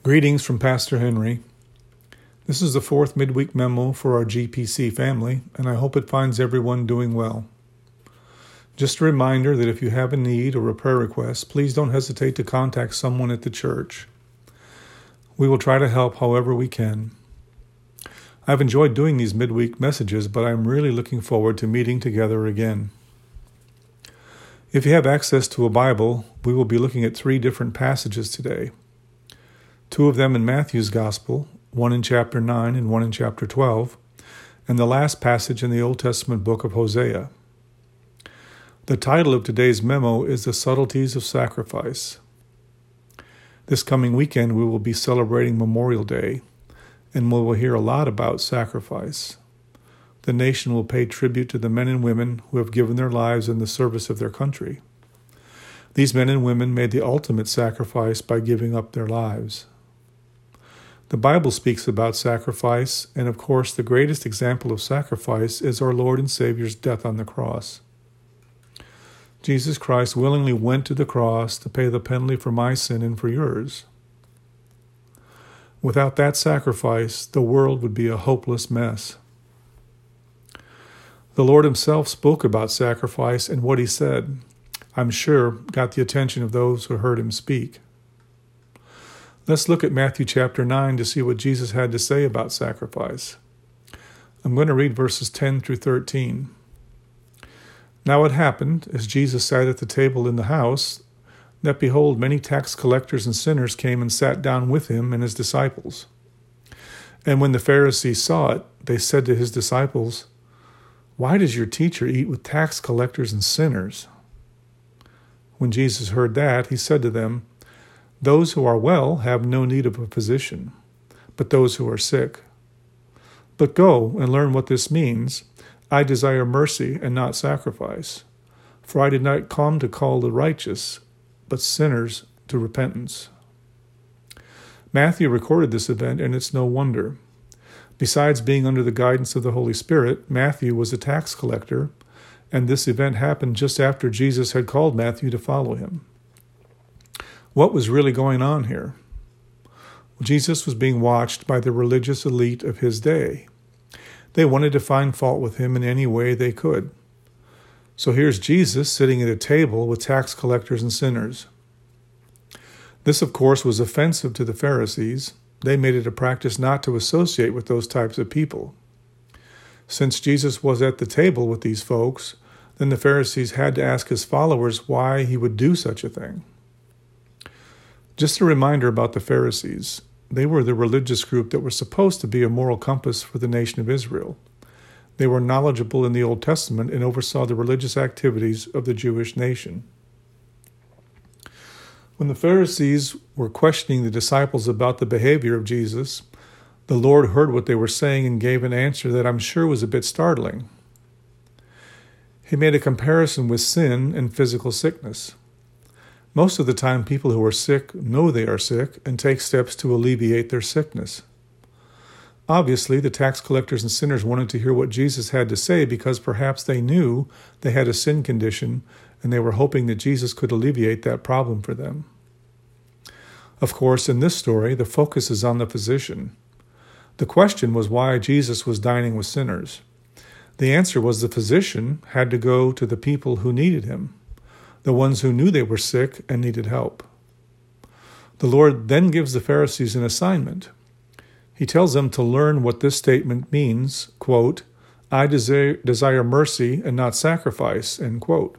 Greetings from Pastor Henry. This is the fourth midweek memo for our GPC family, and I hope it finds everyone doing well. Just a reminder that if you have a need or a prayer request, please don't hesitate to contact someone at the church. We will try to help however we can. I've enjoyed doing these midweek messages, but I'm really looking forward to meeting together again. If you have access to a Bible, we will be looking at 3 different passages today. 2 of them in Matthew's Gospel, one in chapter 9 and one in chapter 12, and the last passage in the Old Testament book of Hosea. The title of today's memo is The Subtleties of Sacrifice. This coming weekend we will be celebrating Memorial Day, and we will hear a lot about sacrifice. The nation will pay tribute to the men and women who have given their lives in the service of their country. These men and women made the ultimate sacrifice by giving up their lives. The Bible speaks about sacrifice, and of course the greatest example of sacrifice is our Lord and Savior's death on the cross. Jesus Christ willingly went to the cross to pay the penalty for my sin and for yours. Without that sacrifice, the world would be a hopeless mess. The Lord himself spoke about sacrifice, and what he said, I'm sure, got the attention of those who heard him speak. Let's look at Matthew chapter 9 to see what Jesus had to say about sacrifice. I'm going to read verses 10 through 13. Now it happened, as Jesus sat at the table in the house, that behold, many tax collectors and sinners came and sat down with him and his disciples. And when the Pharisees saw it, they said to his disciples, Why does your teacher eat with tax collectors and sinners? When Jesus heard that, he said to them, Those who are well have no need of a physician, but those who are sick. But go and learn what this means. I desire mercy and not sacrifice. For I did not come to call the righteous, but sinners to repentance. Matthew recorded this event, and it's no wonder. Besides being under the guidance of the Holy Spirit, Matthew was a tax collector, and this event happened just after Jesus had called Matthew to follow him. What was really going on here? Jesus was being watched by the religious elite of his day. They wanted to find fault with him in any way they could. So here's Jesus sitting at a table with tax collectors and sinners. This, of course, was offensive to the Pharisees. They made it a practice not to associate with those types of people. Since Jesus was at the table with these folks, then the Pharisees had to ask his followers why he would do such a thing. Just a reminder about the Pharisees. They were the religious group that was supposed to be a moral compass for the nation of Israel. They were knowledgeable in the Old Testament and oversaw the religious activities of the Jewish nation. When the Pharisees were questioning the disciples about the behavior of Jesus, the Lord heard what they were saying and gave an answer that I'm sure was a bit startling. He made a comparison with sin and physical sickness. Most of the time, people who are sick know they are sick and take steps to alleviate their sickness. Obviously, the tax collectors and sinners wanted to hear what Jesus had to say because perhaps they knew they had a sin condition and they were hoping that Jesus could alleviate that problem for them. Of course, in this story, the focus is on the physician. The question was why Jesus was dining with sinners. The answer was the physician had to go to the people who needed him, the ones who knew they were sick and needed help. The Lord then gives the Pharisees an assignment. He tells them to learn what this statement means, quote, I desire mercy and not sacrifice, end quote.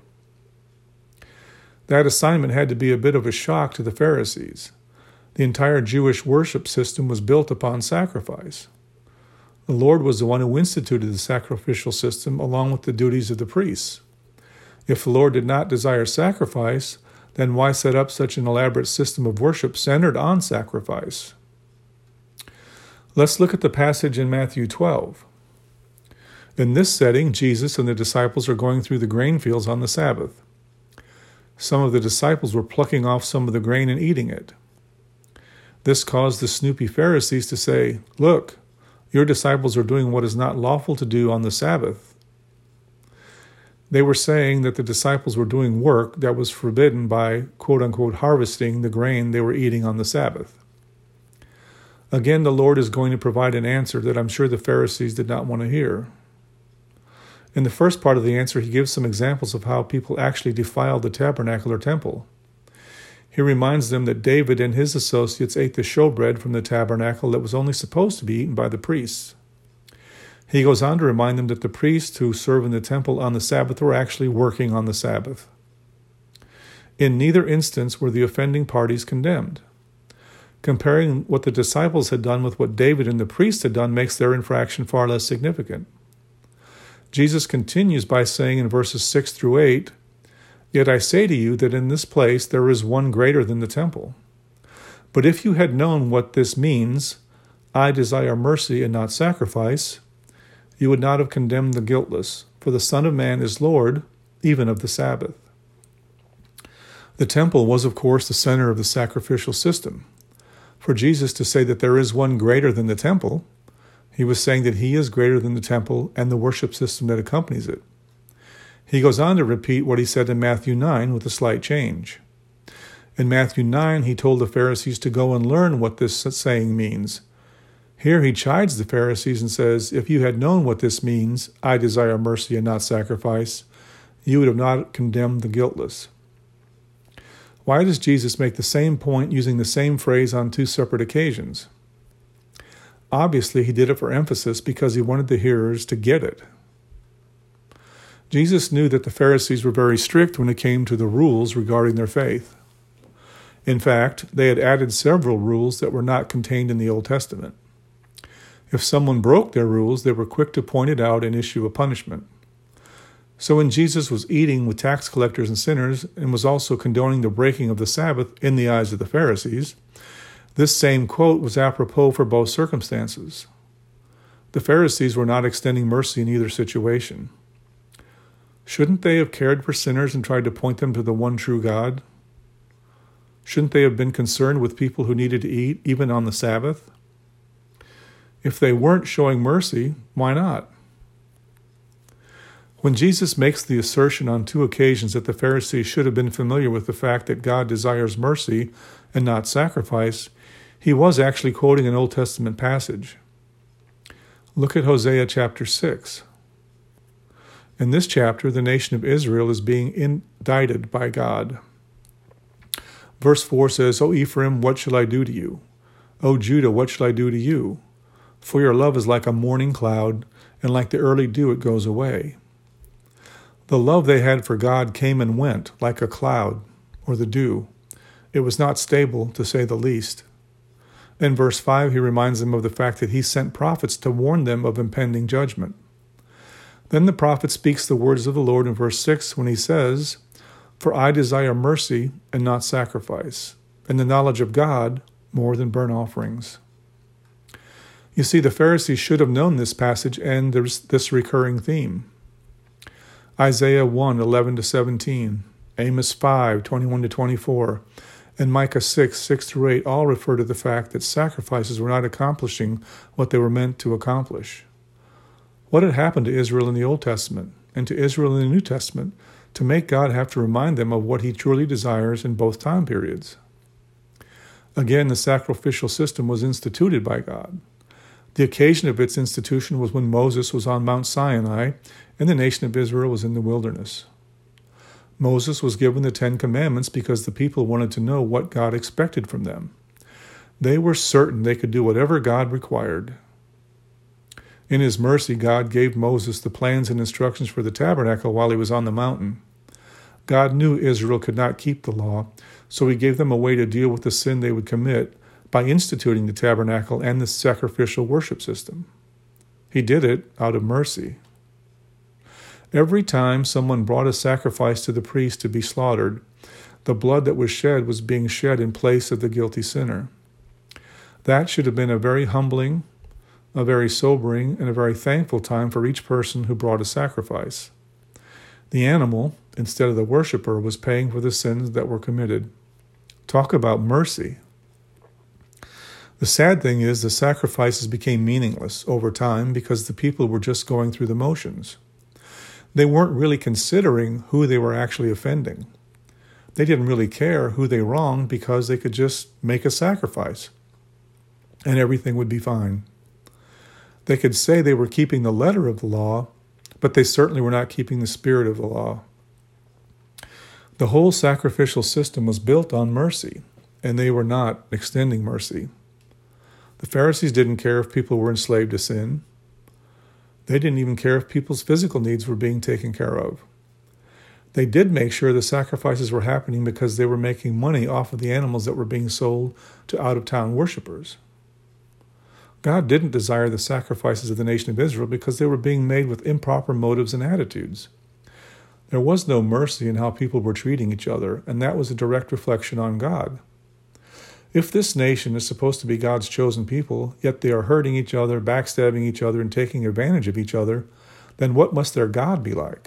That assignment had to be a bit of a shock to the Pharisees. The entire Jewish worship system was built upon sacrifice. The Lord was the one who instituted the sacrificial system along with the duties of the priests. If the Lord did not desire sacrifice, then why set up such an elaborate system of worship centered on sacrifice? Let's look at the passage in Matthew 12. In this setting, Jesus and the disciples are going through the grain fields on the Sabbath. Some of the disciples were plucking off some of the grain and eating it. This caused the snoopy Pharisees to say, Look, your disciples are doing what is not lawful to do on the Sabbath. They were saying that the disciples were doing work that was forbidden by, quote-unquote, harvesting the grain they were eating on the Sabbath. Again, the Lord is going to provide an answer that I'm sure the Pharisees did not want to hear. In the first part of the answer, he gives some examples of how people actually defiled the tabernacle or temple. He reminds them that David and his associates ate the showbread from the tabernacle that was only supposed to be eaten by the priests. He goes on to remind them that the priests who serve in the temple on the Sabbath were actually working on the Sabbath. In neither instance were the offending parties condemned. Comparing what the disciples had done with what David and the priests had done makes their infraction far less significant. Jesus continues by saying in verses 6 through 8, "Yet I say to you that in this place there is one greater than the temple. But if you had known what this means, I desire mercy and not sacrifice, you would not have condemned the guiltless, for the Son of Man is Lord, even of the Sabbath." The temple was, of course, the center of the sacrificial system. For Jesus to say that there is one greater than the temple, he was saying that he is greater than the temple and the worship system that accompanies it. He goes on to repeat what he said in Matthew 9 with a slight change. In Matthew 9, he told the Pharisees to go and learn what this saying means. Here he chides the Pharisees and says, "If you had known what this means, I desire mercy and not sacrifice, you would have not condemned the guiltless." Why does Jesus make the same point using the same phrase on two separate occasions? Obviously, he did it for emphasis because he wanted the hearers to get it. Jesus knew that the Pharisees were very strict when it came to the rules regarding their faith. In fact, they had added several rules that were not contained in the Old Testament. If someone broke their rules, they were quick to point it out and issue a punishment. So when Jesus was eating with tax collectors and sinners and was also condoning the breaking of the Sabbath in the eyes of the Pharisees, this same quote was apropos for both circumstances. The Pharisees were not extending mercy in either situation. Shouldn't they have cared for sinners and tried to point them to the one true God? Shouldn't they have been concerned with people who needed to eat, even on the Sabbath? If they weren't showing mercy, why not? When Jesus makes the assertion on two occasions that the Pharisees should have been familiar with the fact that God desires mercy and not sacrifice, he was actually quoting an Old Testament passage. Look at Hosea chapter 6. In this chapter, the nation of Israel is being indicted by God. Verse 4 says, "O Ephraim, what shall I do to you? O Judah, what shall I do to you? For your love is like a morning cloud, and like the early dew it goes away." The love they had for God came and went like a cloud or the dew. It was not stable, to say the least. In verse 5, he reminds them of the fact that he sent prophets to warn them of impending judgment. Then the prophet speaks the words of the Lord in verse 6 when he says, "For I desire mercy and not sacrifice, and the knowledge of God more than burnt offerings." You see, the Pharisees should have known this passage and there's this recurring theme. Isaiah 1, 11-17, Amos 5, 21-24, and Micah 6, 6-8 all refer to the fact that sacrifices were not accomplishing what they were meant to accomplish. What had happened to Israel in the Old Testament and to Israel in the New Testament to make God have to remind them of what he truly desires in both time periods? Again, the sacrificial system was instituted by God. The occasion of its institution was when Moses was on Mount Sinai and the nation of Israel was in the wilderness. Moses was given the 10 Commandments because the people wanted to know what God expected from them. They were certain they could do whatever God required. In his mercy, God gave Moses the plans and instructions for the tabernacle while he was on the mountain. God knew Israel could not keep the law, so he gave them a way to deal with the sin they would commit by instituting the tabernacle and the sacrificial worship system. He did it out of mercy. Every time someone brought a sacrifice to the priest to be slaughtered, the blood that was shed was being shed in place of the guilty sinner. That should have been a very humbling, a very sobering, and a very thankful time for each person who brought a sacrifice. The animal, instead of the worshiper, was paying for the sins that were committed. Talk about mercy. The sad thing is the sacrifices became meaningless over time because the people were just going through the motions. They weren't really considering who they were actually offending. They didn't really care who they wronged because they could just make a sacrifice. and everything would be fine. They could say they were keeping the letter of the law, but they certainly were not keeping the spirit of the law. The whole sacrificial system was built on mercy, and they were not extending mercy. The Pharisees didn't care if people were enslaved to sin. They didn't even care if people's physical needs were being taken care of. They did make sure the sacrifices were happening because they were making money off of the animals that were being sold to out-of-town worshipers. God didn't desire the sacrifices of the nation of Israel because they were being made with improper motives and attitudes. There was no mercy in how people were treating each other, and that was a direct reflection on God. If this nation is supposed to be God's chosen people, yet they are hurting each other, backstabbing each other, and taking advantage of each other, then what must their God be like?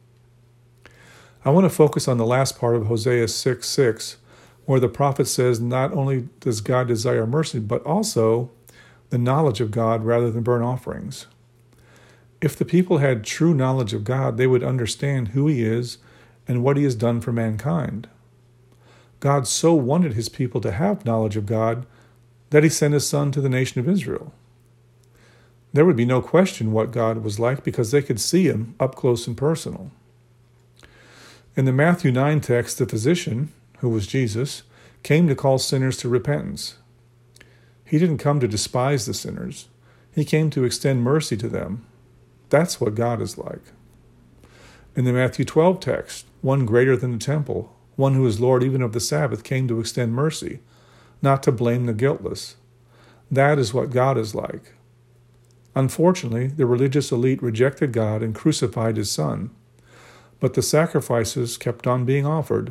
I want to focus on the last part of Hosea 6:6, where the prophet says not only does God desire mercy, but also the knowledge of God rather than burnt offerings. If the people had true knowledge of God, they would understand who He is and what He has done for mankind. God so wanted His people to have knowledge of God that He sent His Son to the nation of Israel. There would be no question what God was like because they could see Him up close and personal. In the Matthew 9 text, the physician, who was Jesus, came to call sinners to repentance. He didn't come to despise the sinners. He came to extend mercy to them. That's what God is like. In the Matthew 12 text, one greater than the temple, one who is Lord even of the Sabbath, came to extend mercy, not to blame the guiltless. That is what God is like. Unfortunately, the religious elite rejected God and crucified His Son, but the sacrifices kept on being offered.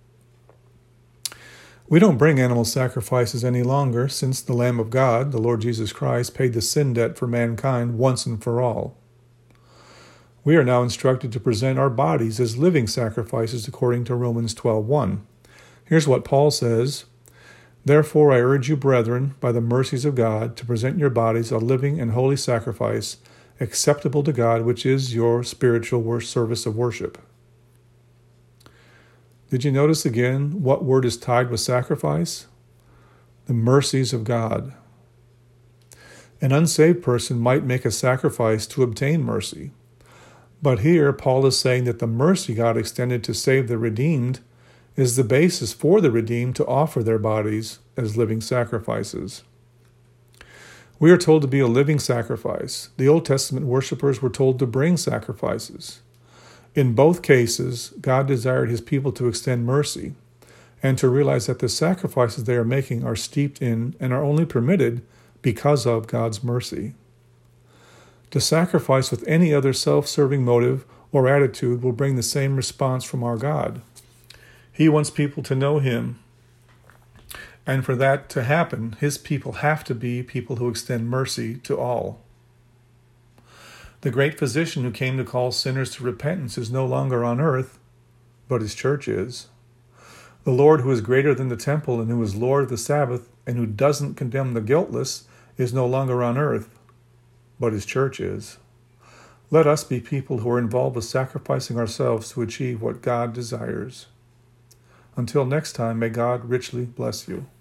We don't bring animal sacrifices any longer since the Lamb of God, the Lord Jesus Christ, paid the sin debt for mankind once and for all. We are now instructed to present our bodies as living sacrifices according to Romans 12:1. Here's what Paul says, "Therefore I urge you, brethren, by the mercies of God, to present your bodies a living and holy sacrifice, acceptable to God, which is your spiritual service of worship." Did you notice again what word is tied with sacrifice? The mercies of God. An unsaved person might make a sacrifice to obtain mercy. But here, Paul is saying that the mercy God extended to save the redeemed is the basis for the redeemed to offer their bodies as living sacrifices. We are told to be a living sacrifice. The Old Testament worshipers were told to bring sacrifices. In both cases, God desired His people to extend mercy and to realize that the sacrifices they are making are steeped in and are only permitted because of God's mercy. To sacrifice with any other self-serving motive or attitude will bring the same response from our God. He wants people to know Him. And for that to happen, His people have to be people who extend mercy to all. The great physician who came to call sinners to repentance is no longer on earth, but His church is. The Lord who is greater than the temple and who is Lord of the Sabbath and who doesn't condemn the guiltless is no longer on earth, but His church is. Let us be people who are involved with sacrificing ourselves to achieve what God desires. Until next time, may God richly bless you.